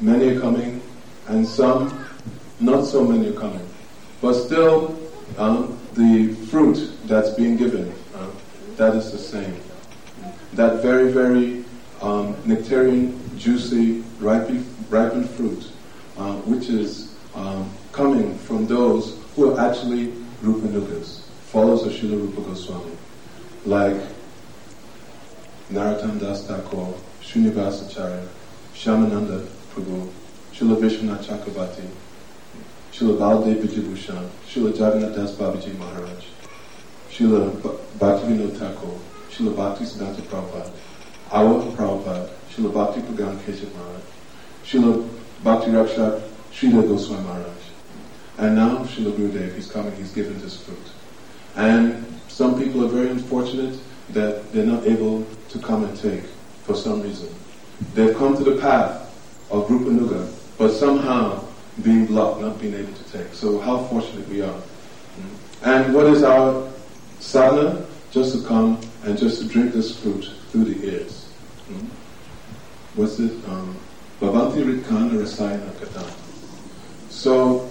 many are coming, and some, not so many are coming. But still, the fruit that's being given, that is the same. That very, very nectarian, juicy, ripened fruit, which is coming from those who are actually Rupanugas, followers of Srila Rupa Goswami, like Narottam Das Thakur, Srinivasacharya, Shyamananda Prabhu, Srila Vishwanath Chakrabarti, Srila Baladev Vijayabhushan, Srila Jagannath Das Babaji Maharaj, Srila Bhaktivinoda Thakur, Srila Bhaktisiddhanta Prabhupada, our Prabhupada, Srila Bhakti Pragan Keshav Maharaj, Srila Bhakti Rakshak Srila Goswami Maharaj. And now Srila Gurudev, he's coming, he's given this fruit. And some people are very unfortunate that they're not able to come and take for some reason. They've come to the path of Rupanuga, but somehow being blocked, not being able to take. So how fortunate we are. And what is our sadhana? Just to come and just to drink this fruit through the ears. What's it? Bhavanti Ritkana Rasayana Kata. So,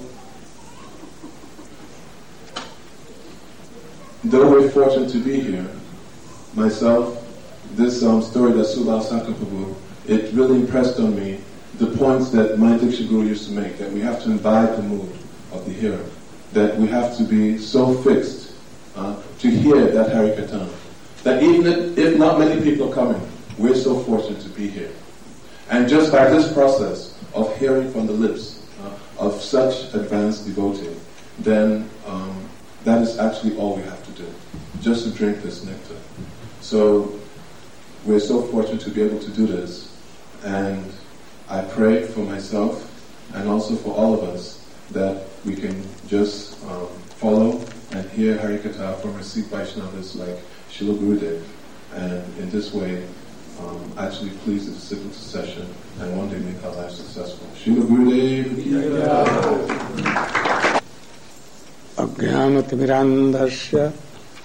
though we're fortunate to be here, myself, this story that Subal Sakha Prabhu, it really impressed on me the points that my Diksha Guru used to make, that we have to imbibe the mood of the hearer, that we have to be so fixed to hear that Harikirtan, that even if not many people are coming, we're so fortunate to be here. And just by this process of hearing from the lips of such advanced devotee, then that is actually all we have to do, just to drink this nectar. So we're so fortunate to be able to do this, and I pray for myself and also for all of us that we can just follow and hear Harikatha from our Sikh Vaishnavas like Srila Gurudev, and in this way actually please the disciple succession and one day make our life successful. Srila Gurudev ki jai. Ajnanatimirandhasya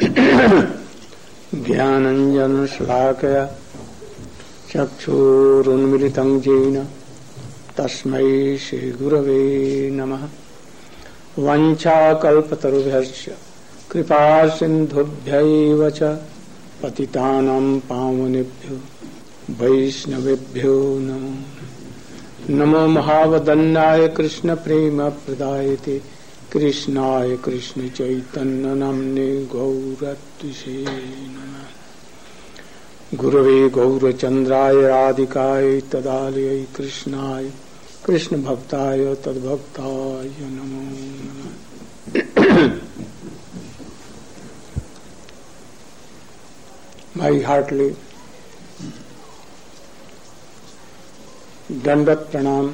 Jnananjana Shalakaya Chakshurunmilitam Jena Tasmai Shri Gurave Namaha. Vancha kalpatarubhyasya Kripa sindhubhyaiva cha Patitanam pavanebhyo Vaishnavebhyo namo. Namo Mahavadanyaya Krishna Prema Pradayate Krishnaya Krishna Chaitanya Namne Gauratvishe Namah. Gurave Gaurachandraya Radhikaya Tadalayai Krishnaya Krishna Bhaktaya Tadbhaktaya Namo Namah. My heartily Dandat Pranam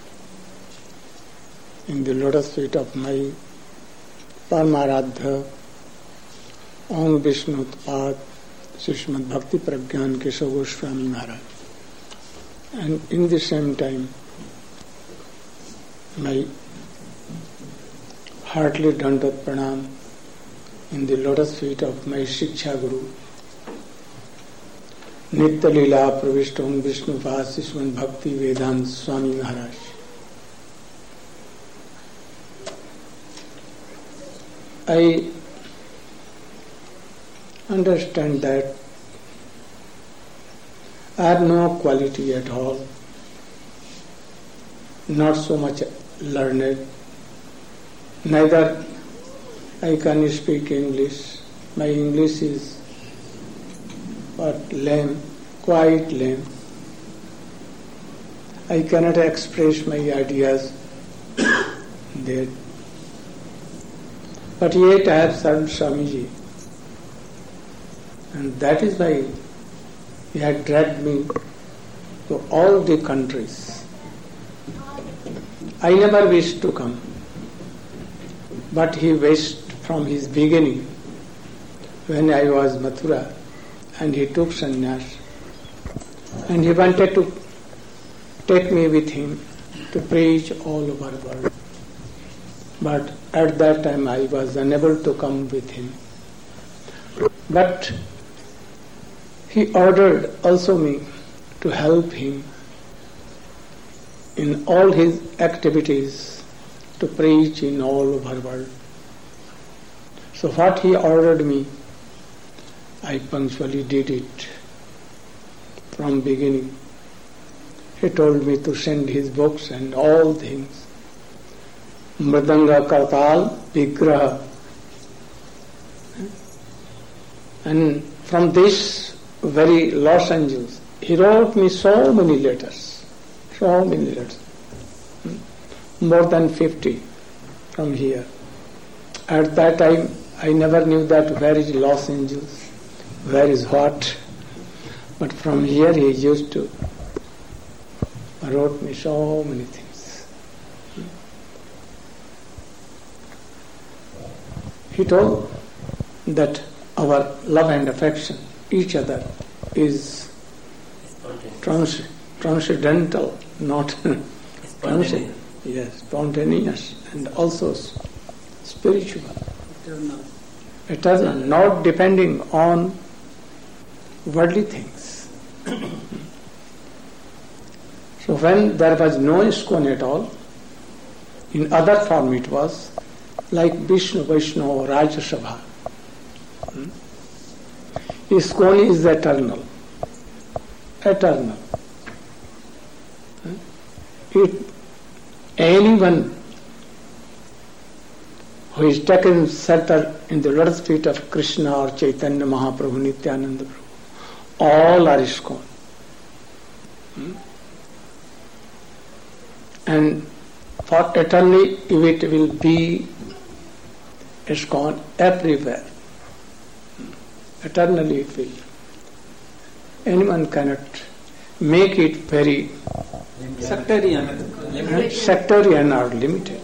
in the lotus feet of my Paramaradha Om Vishnu Utpad Srimad Bhakti Pragyan Keshav Goswami Maharaj, and in the same time my heartily Dandat Pranam in the lotus feet of my Shiksha Guru Nitya Leela Pravishta Om Vishnu Pad Srimad Bhakti Vedanta Swami Maharaj. I understand that I have no quality at all, not so much learned, neither I can speak English. My English is lame, quite lame. I cannot express my ideas there. But yet I have served Swamiji, and that is why he had dragged me to all the countries. I never wished to come, but he wished from his beginning when I was Mathura, and he took sannyas, and he wanted to take me with him to preach all over the world. But at that time I was unable to come with him. But he ordered also me to help him in all his activities to preach in all over the world. So what he ordered me, I punctually did it from beginning. He told me to send his books and all things. Mridanga, Kartal, Vigraha. And from this very Los Angeles, he wrote me so many letters. More than 50 from here. At that time, I never knew that where is Los Angeles, where is what. But from here he used to wrote me so many things. He told that our love and affection, each other, is transcendental, not transient. Yes, spontaneous and also spiritual. Eternal, not depending on worldly things. So when there was no ISKCON at all, in other form it was like Vishnu, Vaishnava, Rajya Sabha. ISKCON is eternal. Anyone who is taken shelter in the lotus feet of Krishna or Chaitanya Mahaprabhu, Nityananda Prabhu, all are ISKCON. And for eternally it will be ISKCON everywhere. Eternally it will. Anyone cannot make it very sectarian or limited.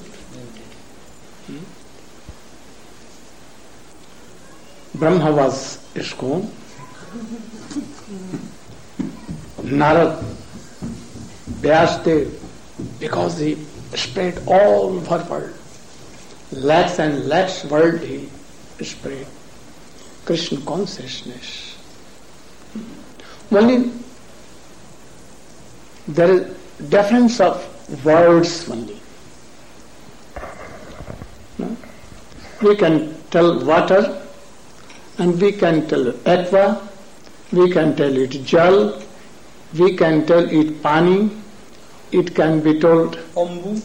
Brahma was ISKCON. Narad, Vyasdev, because he spread all over world, lakhs and lakhs world he spread Krishna consciousness. Only there is difference of words only. No? We can tell water and we can tell aqua, we can tell it jal, we can tell it pani, it can be told Ambu,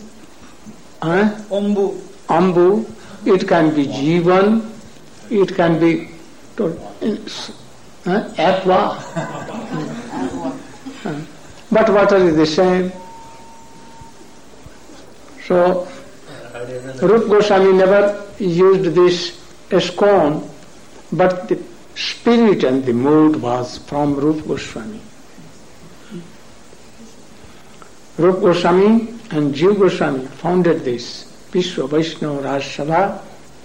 it can be jivan, it can be told aqua. But water is the same. So Rupa Goswami never used this ISKCON, but the spirit and the mood was from Rupa Goswami. Rupa Goswami and Jiva Goswami founded this Vishwa Vaishnava Rajya Sabha,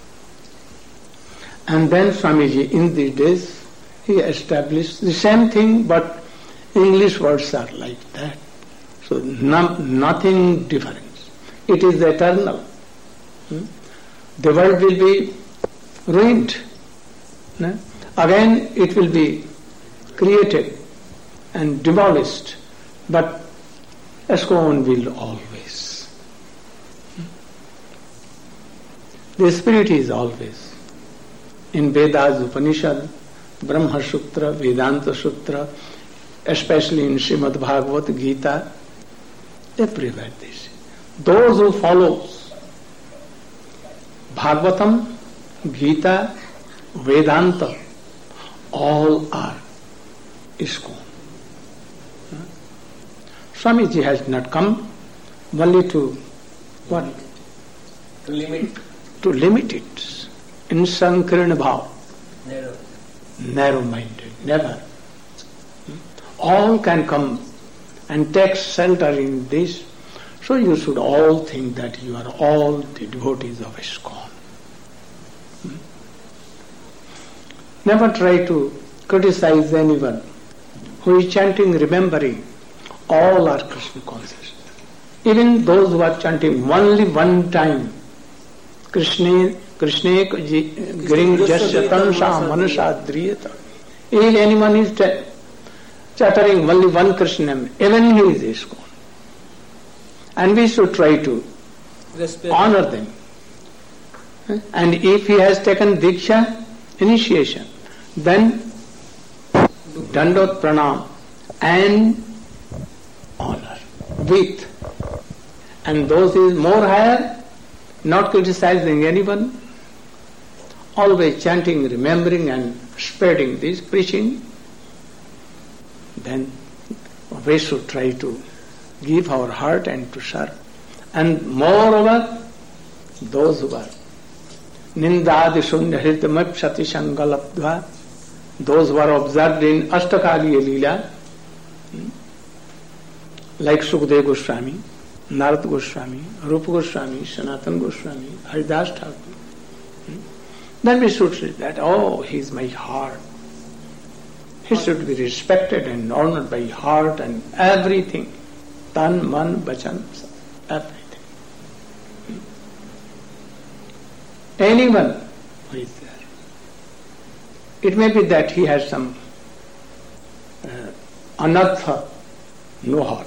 and then Swamiji in these days he established the same thing, but English words are like that. So nothing different. It is eternal. The world will be ruined. Again it will be created and demolished, but ISKCON will always. The spirit is always. In Vedas, Upanishad, Brahma Sutra, Vedanta Sutra, especially in Srimad Bhagavad Gita, everywhere this. Those who follow Bhagavatam, Gita, Vedanta, all are ISKCON. Swamiji has not come only to what? To limit it. In Sankirna Bhav. Narrow-minded. Never. All can come and take shelter in this. So you should all think that you are all the devotees of ISKCON. Never try to criticize anyone who is chanting, remembering. All are Krishna conscious. Even those who are chanting only one time, Krishna Giring Jasya Tansha Manasha Driyata. If anyone is chattering only one Krishna name, even he is ISKCON. And we should try to honor them. And if he has taken Diksha, initiation, then Dandot Pranam and honor with. And those is more higher, not criticizing anyone, always chanting, remembering and spreading this, preaching, then we should try to give our heart and to serve. And moreover, those who are Nindadi Shunya Hritamap Shati Shangalabdva, those who are observed in Ashtakaliya Leela, like Sukadeva Goswami, Narad Goswami, Rupa Goswami, Sanatana Goswami, Haridas Thakur, then we should say that, oh, he is my heart. He should be respected and honored by heart and everything. Tan, man, bachan, everything. Anyone who is there. It may be that he has some anartha, no heart.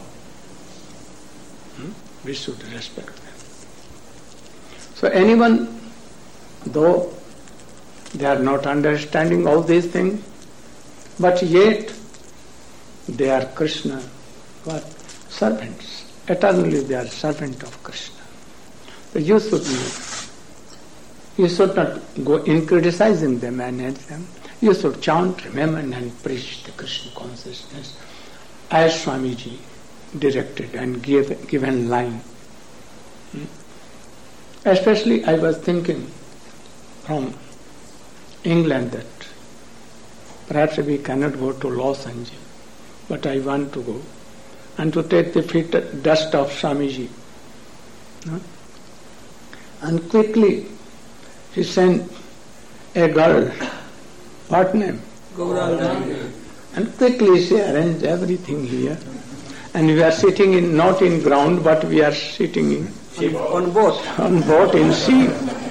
We should respect them. So anyone, though they are not understanding all these things, but yet they are Krishna, what? Servants. Eternally they are servant of Krishna. So you should not go in criticizing them and hate them. You should chant, remember and preach the Krishna consciousness as Swamiji directed and given line. Especially I was thinking from England that perhaps we cannot go to Los Angeles, but I want to go and to take the feet dust of Swamiji. And quickly he sent a girl, what name? Gauranga. And quickly she arranged everything here. And we are sitting in, not in ground, but we are sitting in on boat. On boat in sea.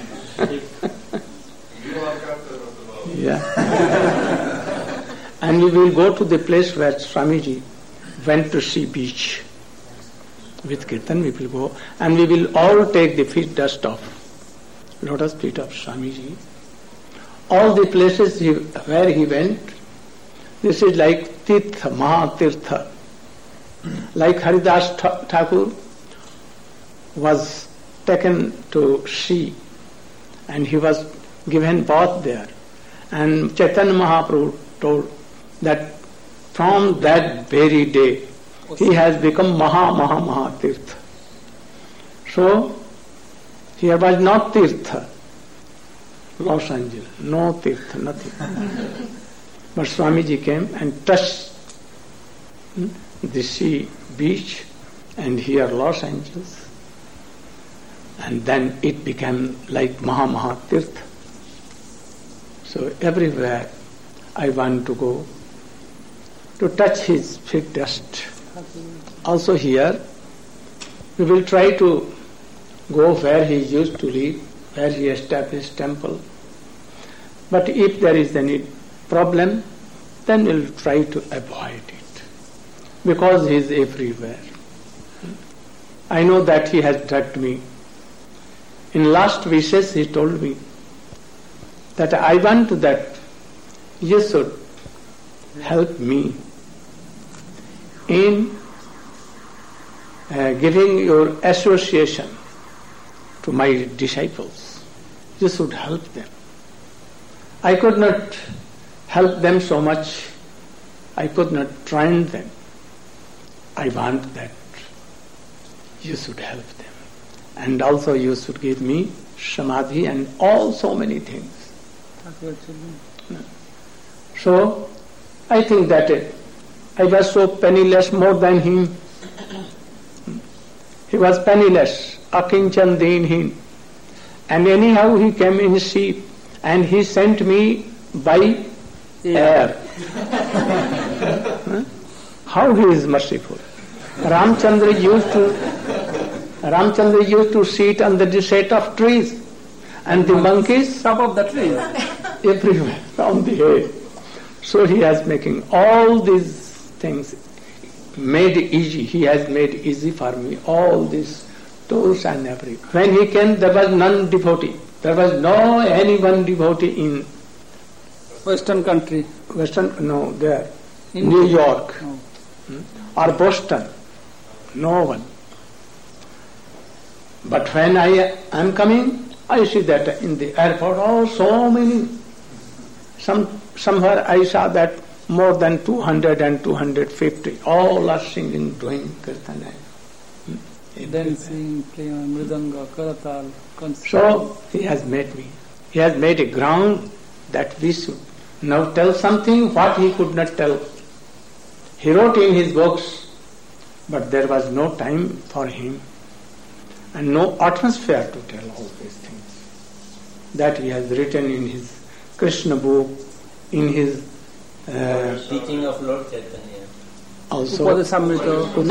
Yeah. And we will go to the place where Swamiji went to see beach. With Kirtan we will go and we will all take the feet dust of lotus feet of Swamiji. All the places where he went, this is like Tirtha, Mahatirtha. Like Haridas Thakur was taken to sea and he was given bath there. And Chaitanya Mahaprabhu told that from that very day he has become Maha Tirtha. So here was not Tirtha, Los Angeles, no Tirtha, nothing. But Swamiji came and touched the sea beach and here Los Angeles. And then it became like Maha Tirtha. So everywhere I want to go to touch his feet dust. Also here we will try to go where he used to live, where he established temple. But if there is any problem, then we will try to avoid it, because he is everywhere. I know that he has drugged me. In last wishes he told me that I want that you should help me in giving your association to my disciples. You should help them. I could not help them so much. I could not train them. I want that you should help them. And also you should give me samadhi and all so many things. So I think that I was so penniless more than him. He was penniless, akinchan dinhin. And anyhow he came in ship and he sent me by air. How he is merciful. Ramchandra used to sit on the shade of trees, and the monkeys top of the tree, everywhere on the head. So he is making all these things made easy. He has made easy for me all these tools and everything. When he came, there was none devotee. There was no anyone devotee in Western country. There. In New York Oh. or Boston. No one. But when I am coming, I see that in the airport, so many. Somewhere I saw that more than 200 and 250, all are singing, doing kirtana. Dancing, playing on mridanga, karatal, concert. So he has made me. He has made a ground that we should now tell something what he could not tell. He wrote in his books, but there was no time for him and no atmosphere to tell all these things. That he has written in his Krishna book, in his teaching of Lord Chaitanya. Also Upadesamrita,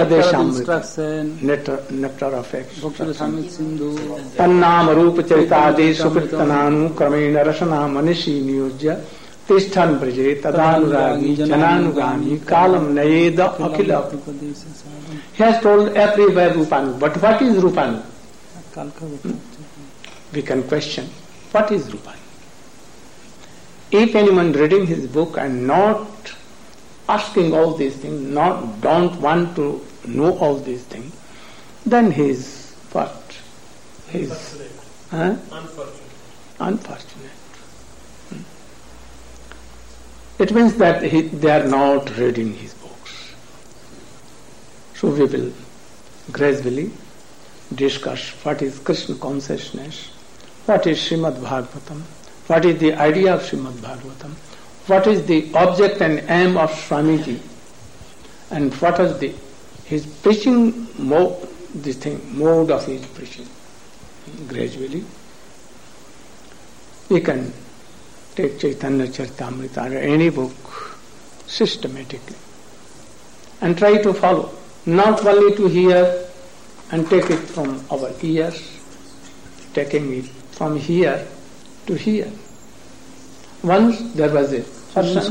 nectar of Bhakti Samit Sindhu, Tannam Rupa Chaitadi Suprittananu Kramena Rasana Manishi Niyujya Tishtan Praje Tadanuragi Jananugami Kalam Nayeda Akhila. He has told everywhere Rupanu. But what is Rupanu? We can question, what is Rupanu? If anyone reading his book and not asking all these things, don't want to know all these things, then he is what? He is unfortunate. It means that they are not reading his books. So we will gradually discuss what is Krishna consciousness, what is Srimad Bhagavatam, what is the idea of Srimad Bhagavatam, what is the object and aim of Swamiji, and what is his preaching mode of his preaching. Gradually, we can take Chaitanya Charitamrita or any book systematically and try to follow, not only to hear and take it from our ears, taking it from here to here. Once there was a person.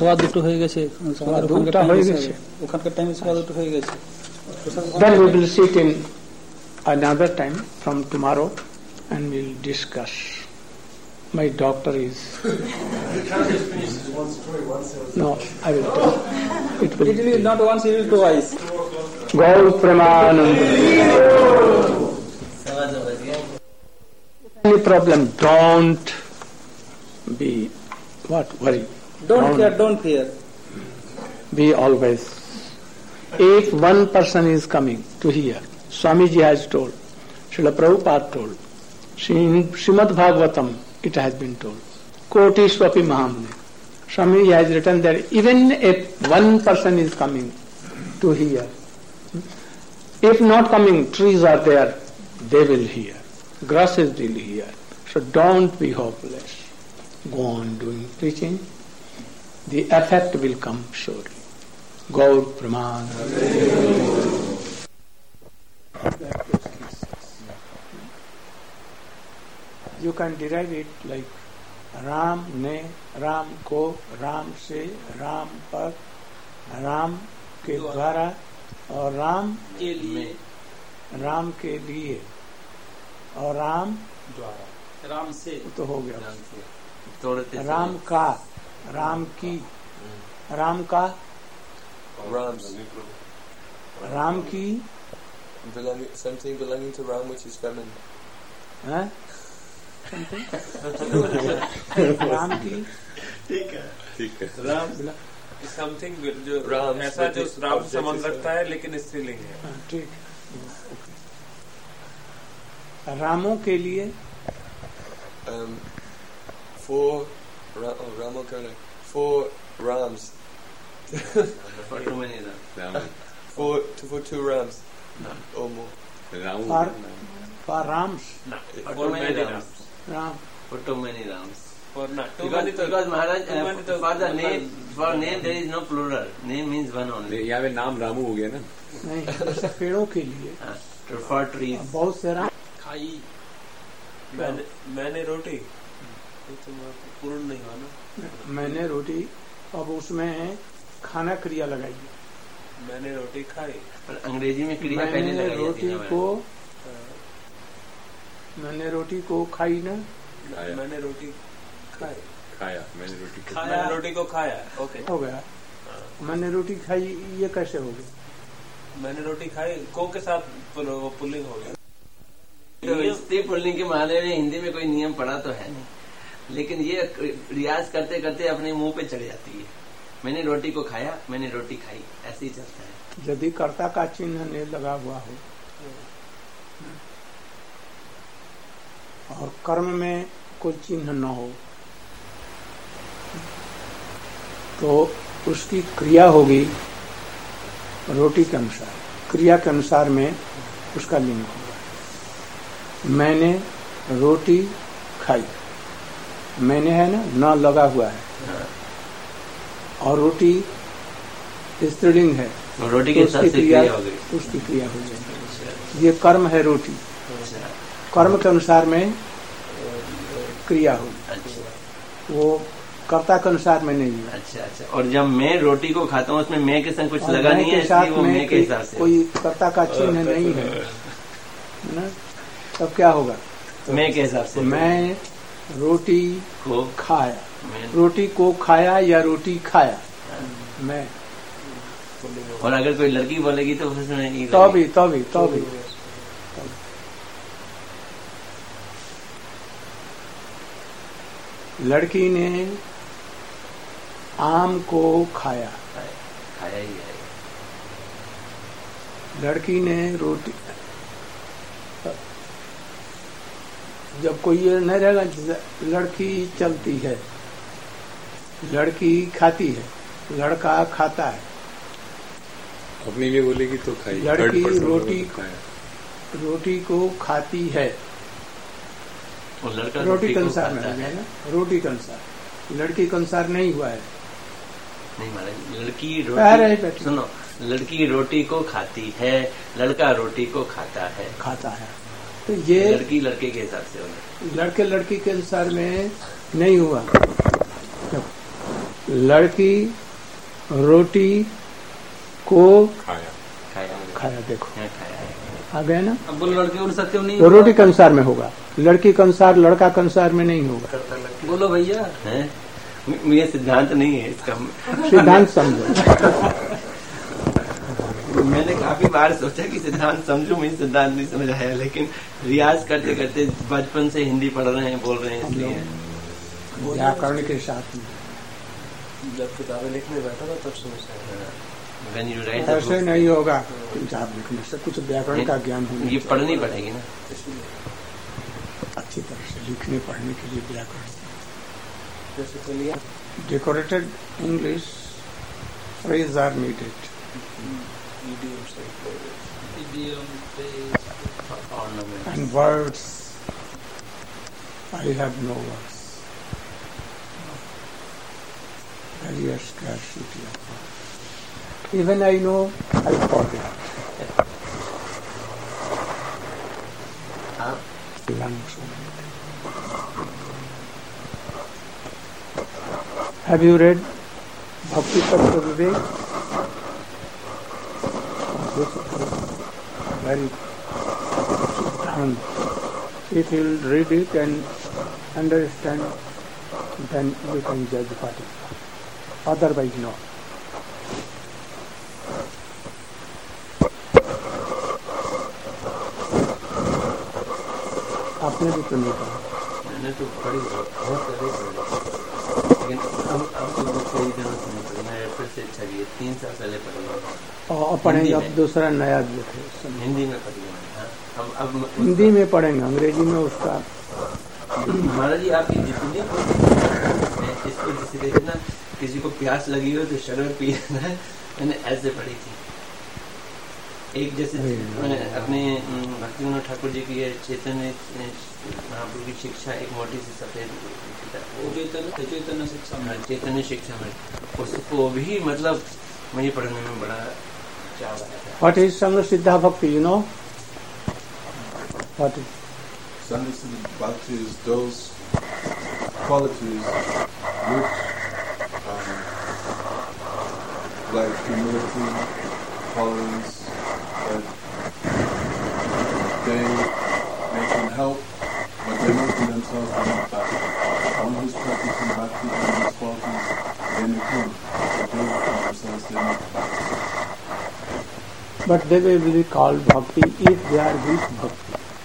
Then we will sit in another time from tomorrow and we will discuss. My doctor is. You can't just finish this one story once. No, I will tell. It will not once, he will twice. Gaur Premanand. Any problem, don't be worry. Don't care, don't fear. Be always. If one person is coming to hear, Swamiji has told, Srila Prabhupada told, Srimad Bhagavatam, it has been told, Koti Swapi Mahamuni. Swamiji has written that even if one person is coming to hear, if not coming, trees are there, they will hear. Grasses will hear. So don't be hopeless. Go on doing preaching. The effect will come surely. Gaur Praman. You can derive it like Ram ne, Ram ko, Ram se, Ram par, Ram के द्वारा और राम के लिए, राम के लिए और राम द्वारा, राम से तो हो गया, राम का, राम की, राम का, राम की, something belonging to Ram which is feminine. हाँ? Something? राम की, ठीक है, राम समथिंग जो राम ऐसा जो राम संबंध रखता है लेकिन स्त्रीलिंग है. ठीक. रामों के लिए four Rams. For too many Rams. For two Rams or more. For Rams. For many Rams. Ram. For too many Rams. For not too because, many. Because Maharaj, for the name, for name there is no plural. Name means one only. यहाँ पे नाम रामू हो गया ना. नहीं, ऐसे पेड़ों के लिए. For trees. बहुत से राम. खाई. मैंने रोटी. तो पूर्ण नहीं हुआ ना. मैंने रोटी. अब उसमें खाना क्रिया लगाइए. मैंने रोटी खाई। पर अंग्रेजी में क्रिया पहले मैंने लगाई जाती रोटी है को मैंने रोटी को खाई ना, मैंने रोटी खाई, खाया, मैंने रोटी को मैंने रोटी को खाया। ओके, हो गया। मैंने रोटी खाई, ये कैसे हो गया? मैंने रोटी खाई को के साथ पुल्लिंग हो गया। तो स्त्री पुल्लिंग के माने में हिंदी में कोई नियम पड़ा तो है नहीं, लेकिन ये रियाज करते करते अपने मुंह पे चढ़ जाती है। मैंने रोटी को खाया, मैंने रोटी खाई, ऐसे ही चलता है। यदि कर्ता का चिन्ह नहीं लगा हुआ हो और कर्म में कोई चिन्ह न हो तो उसकी क्रिया होगी रोटी के अनुसार, क्रिया के अनुसार में उसका लिंग होगा। मैंने रोटी खाई, मैंने है ना, न लगा हुआ है, और रोटी स्त्रीलिंग है, रोटी के साथ क्रिया हो गई, उसकी क्रिया हो गई। ये कर्म है रोटी, कर्म के अनुसार में क्रिया होगी, वो कर्ता के अनुसार में नहीं है। अच्छा। और जब मैं रोटी को खाता हूँ उसमें मैं के संग कुछ लगा नहीं है, इसलिए वो मैं के हिसाब से कोई कर्ता का चिन्ह नहीं है ना, तब क्या होगा? मैं के हिसाब से मैं रोटी को खाया, रोटी को खाया या रोटी खाया, मैं। और अगर कोई लड़की बोलेगी तो उसमें तो भी लड़की ने आम को खाया ही है। लड़की ने रोटी, जब कोई ये नहीं रहेगा, लड़की चलती है, लड़की खाती है, लड़का खाता है, अपने लिए बोलेगी तो खाई। लड़की रोटी को खाती है, और लड़का रोटी के अनुसार में हो गया ना, रोटी के अनुसार, लड़की के अनुसार नहीं हुआ है। नहीं महाराज, लड़की रोटी, सुनो, लड़की रोटी को खाती है, लड़का रोटी को खाता है, तो ये लड़की लड़के के हिसाब से होगा, लड़के लड़की के अनुसार में नहीं हुआ। लड़की रोटी को खाया, देखो आ गया ना। अब बोलो लड़के उन सत्य नहीं, तो रोटी के अनुसार में होगा, लड़की के अनुसार, लड़का के अनुसार में नहीं होगा। बोलो भैया, ये सिद्धांत नहीं है इसका, सिद्धांत समझो। मैंने काफी बार सोचा कि सिद्धांत समझूं, मैं सिद्धांत नहीं समझ आया, लेकिन रियाज करते करते बचपन से हिंदी पढ़ रहे हैं, बोल रहे हैं, इसलिए व्याकरण के साथ में जब किताबें लिखने बैठा था तब समझता है। ऐसे नहीं होगा, किताब लिखने से कुछ व्याकरण का ज्ञान होना, ये पढ़नी पड़ेगी ना अच्छी तरह से, लिखने पढ़ने के लिए व्याकरण। जैसे decorated English phrase are needed, and words, I have no words. Very scarcity of words. Even I know, I forget. Have you read Bhakti Tattva Vivek? Very Siddhant. If you will read it and understand, then you can judge what is what. Otherwise, no. आपने भी तो नहीं पढ़ा? मैंने तो पढ़ी, बहुत पहले पढ़ी, लेकिन अब तो कई दिनों से नहीं पढ़ी। मैं फिर से अच्छा किया, 3 साल पहले पढ़ा। और पढ़ेंगे अब दूसरा नया देखे, हिंदी में पढ़ी। अब हिंदी में पढ़ेंगे, अंग्रेजी में उसका। महाराज जी, आपकी जितनी इसको जिसे देखना, किसी को प्यास लगी हो तो शरबत पी लेना है, मैंने ऐसे पढ़ी थी। एक जैसे मैंने अपने भक्ति विनोद ठाकुर जी की चैतन्य महाप्रभु की शिक्षा, एक मोटी सी सफेद चैतन्य शिक्षा में, उसको भी मतलब मुझे पढ़ने में बड़ा चाव आया था। What is Sangha Siddha Bhakti, you know? What is? Sangha Siddha Bhakti is those qualities which, like humility, tolerance, that they can help, but they must be themselves not bhakti. One who's practicing bhakti and these qualities, they may come, but they will call themselves they're not bhakti. But they will be called bhakti if they are with bhakti.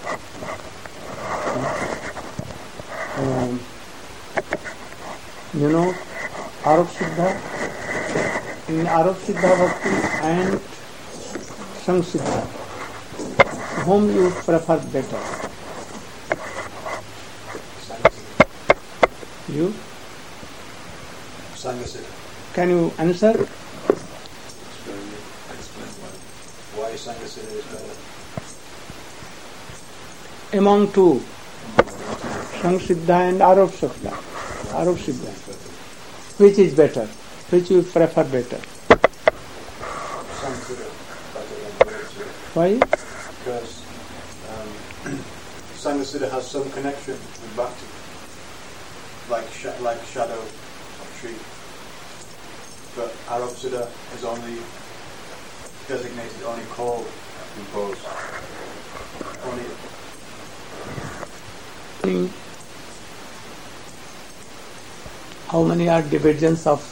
You know, Arup Siddha, in Arup Siddha Bhakti and Sang Siddha, whom you prefer better? You? Sangha Siddha. Can you answer? Why Sangha Siddha is better? Among two, Sang Siddha and Arup Siddha. Arup Siddha. Which is better? Which you prefer better? Sangha Siddha better than Arup Siddha. Why? Because Sangha Siddha has some connection with bhakti, like shadow of tree. But Arup Siddha is only designated, only called, imposed. Only how many are divisions of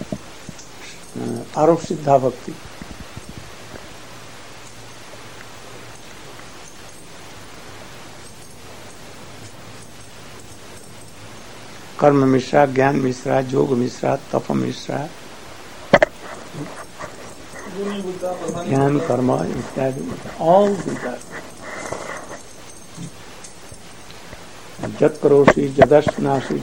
Arup Siddha Bhakti? कर्म मिश्रा, ज्ञान मिश्रा, योग मिश्रा, तप मिश्रा, ज्ञान कर्म इत्यादि, all these are. जत करोषि, जदश्नासि,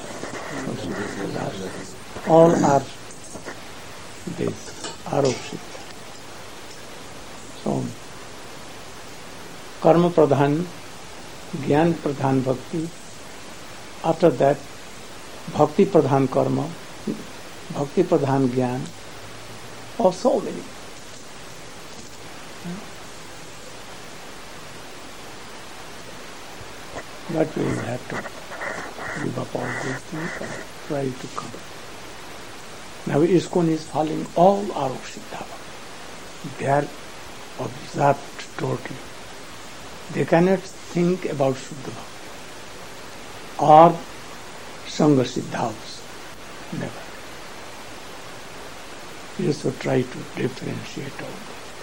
all are this Arup Siddha. So, कर्म प्रधान, ज्ञान प्रधान भक्ति, after that Bhakti Pradhan Karma, Bhakti Pradhan Gyan, or so many. But we will have to give up all these things and try to come. Now ISKCON is following all Arup Siddha. They are observed totally. They cannot think about Shuddha Bhakti or Sangha Siddha also. Never. You should try to differentiate all.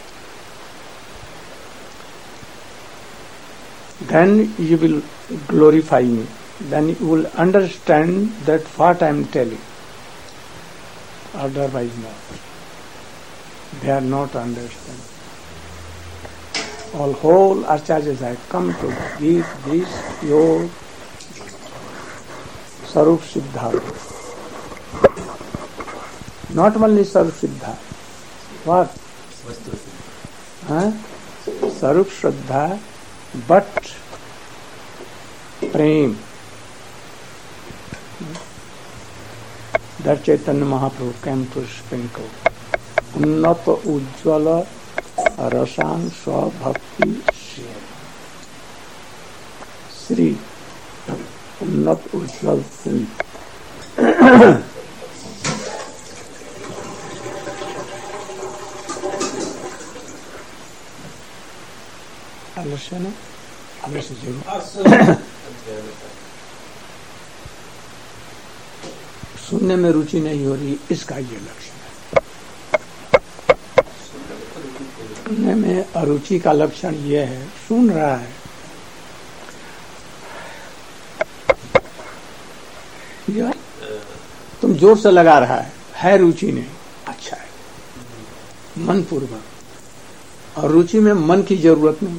Then you will glorify me. Then you will understand that what I am telling. Otherwise not. They are not understanding. All whole acharyas have come to give this your Sarup Siddha. Not only Sarup Siddha. What? Sarup Shraddha, but Prem. That Chaitanya Mahaprabhu came to sprinkle. Unnata Ujjvala Rasang Swa Bhakti Sri. Unnat Ujjval Sri. अवश्य ना अवश्य जरूर सुनने में रुचि नहीं हो रही, इसका ये लक्षण है। सुनने में अरुचि का लक्षण ये है, सुन रहा है, यह तुम जोर से लगा रहा है रुचि नहीं, अच्छा है, मन पूर्वक। और रुचि में मन की जरूरत नहीं,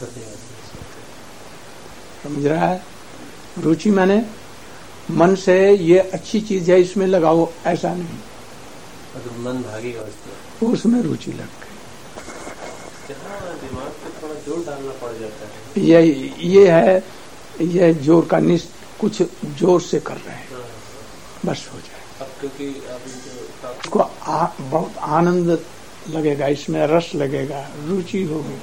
समझ रहा है? रुचि माने मन से ये अच्छी चीज है इसमें लगाओ, ऐसा नहीं। अगर मन भागेगा उसमें रुचि लग गई, दिमाग पे थोड़ा जोर डालना पड़ जाता है। ये है, ये जोर का कुछ जोर से कर रहे हैं, बस हो जाए। अब क्योंकि उसको बहुत आनंद लगेगा, इसमें रस लगेगा, रुचि होगी।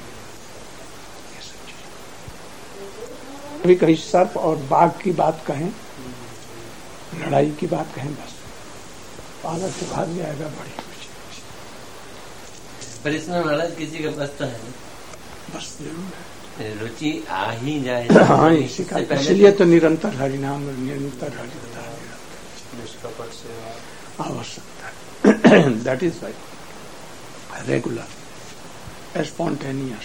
अभी कहीं सर्प और बाघ की बात कहें, लड़ाई की बात कहें, बस पालक से भाग जाएगा बड़ी रुचि। पर इसमें महाराज किसी के पास तो है नहीं, बस जरूर है। रुचि आ ही जाए। हाँ, इसी का इसलिए तो निरंतर हरिनाम निरंतर हरिकथा निष्कपट सेवा आवश्यकता। That is why regular spontaneous.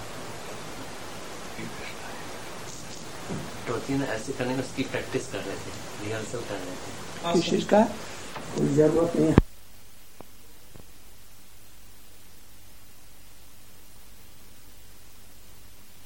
2-3 ऐसे करने में उसकी प्रैक्टिस कर रहे थे, रिहर्सल कर रहे थे। किस चीज का कोई जरूरत नहीं है।